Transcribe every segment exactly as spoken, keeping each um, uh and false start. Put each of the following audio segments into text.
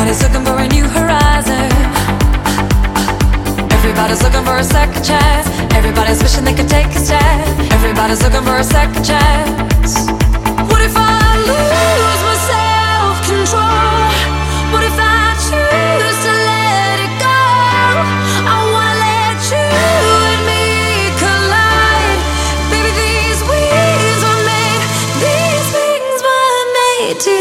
Everybody's looking for a new horizon. Everybody's looking for a second chance. Everybody's wishing they could take a stand. Everybody's looking for a second chance. What if I lose my self-control? What if I choose to let it go? I wanna let you and me collide. Baby, these wings were made, these wings were made to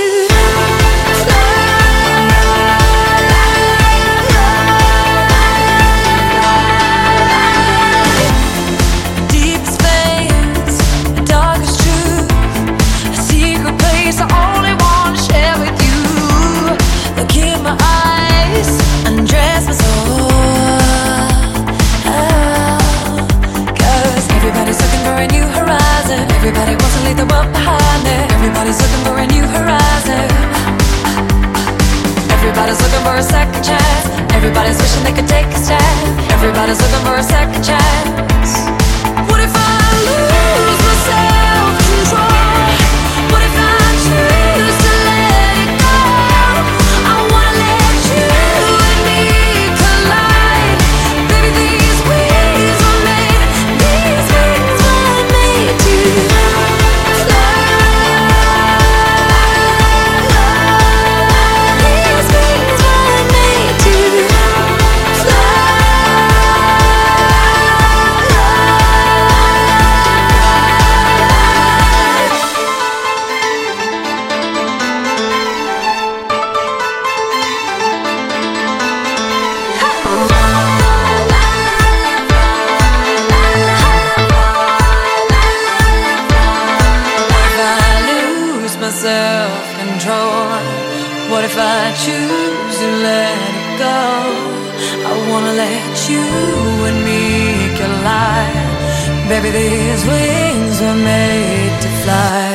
everybody wants to leave the world behind it. Everybody's looking for a new horizon. Everybody's looking for a second chance. Everybody's wishing they could take a stand. Everybody's looking for a second chance. What if I lose my self-control? What if I choose to let it go? I wanna let you and me collide. Baby, these wings were made, these wings were made to self-control. What if I choose to let it go? I wanna let you and me collide. Baby, these wings were made to fly.